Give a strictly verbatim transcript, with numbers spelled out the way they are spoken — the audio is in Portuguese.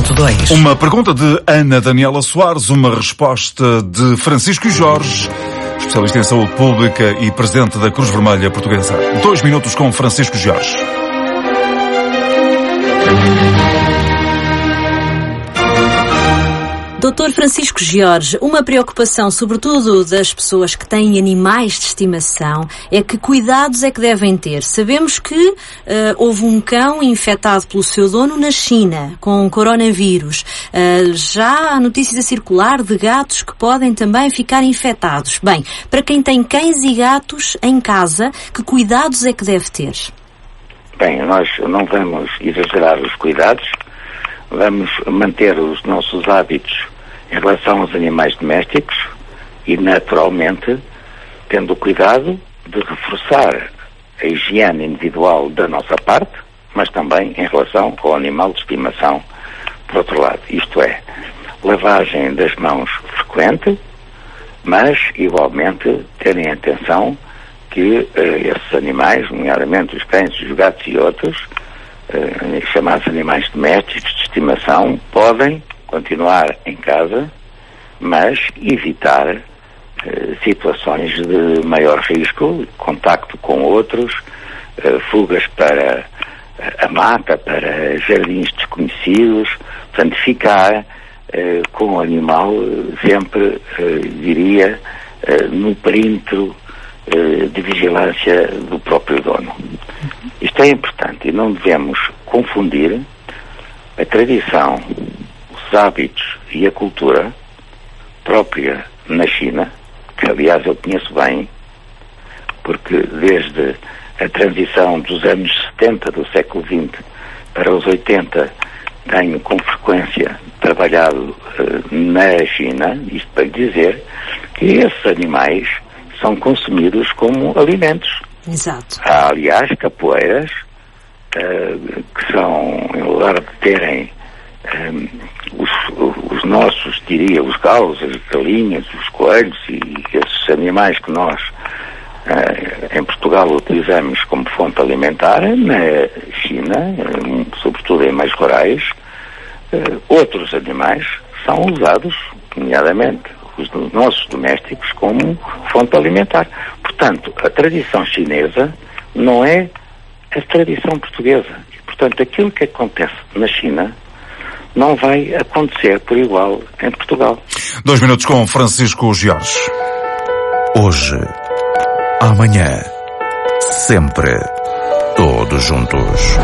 ponto dois. Uma pergunta de Ana Daniela Soares, uma resposta de Francisco Jorge, especialista em saúde pública e presidente da Cruz Vermelha Portuguesa. Dois minutos com Francisco Jorge. doutor Francisco Jorge, uma preocupação, sobretudo das pessoas que têm animais de estimação, é que cuidados é que devem ter. Sabemos que uh, houve um cão infectado pelo seu dono na China, com coronavírus. Uh, já há notícias a circular de gatos que podem também ficar infectados. Bem, para quem tem cães e gatos em casa, que cuidados é que deve ter? Bem, nós não vamos exagerar os cuidados, vamos manter os nossos hábitos em relação aos animais domésticos e, naturalmente, tendo o cuidado de reforçar a higiene individual da nossa parte, mas também em relação ao animal de estimação, por outro lado. Isto é, lavagem das mãos frequente, mas, igualmente, terem atenção que eh, esses animais, nomeadamente os cães, os gatos e outros, eh, chamados animais domésticos de estimação, podem continuar em casa, mas evitar eh, situações de maior risco, contacto com outros, eh, fugas para a mata, para jardins desconhecidos, portanto, ficar eh, com o animal sempre, eh, diria, eh, no perímetro eh, de vigilância do próprio dono. Isto é importante e não devemos confundir a tradição, os hábitos e a cultura própria na China, que aliás eu conheço bem, porque desde a transição dos anos setenta do século vinte para os oitenta tenho com frequência trabalhado uh, na China, isto para dizer que esses animais são consumidos como alimentos. Exato. Há, aliás, capoeiras uh, que são, em lugar de terem um, os, os nossos, diria, os galos, as galinhas, os coelhos e esses animais que nós uh, em Portugal utilizamos como fonte alimentar, na China, um, sobretudo em meios rurais, uh, outros animais são usados, nomeadamente os nossos domésticos, como fonte alimentar. Portanto, a tradição chinesa não é a tradição portuguesa. E, portanto, aquilo que acontece na China não vai acontecer por igual em Portugal. Dois minutos com Francisco Jorge. Hoje, amanhã, sempre, todos juntos.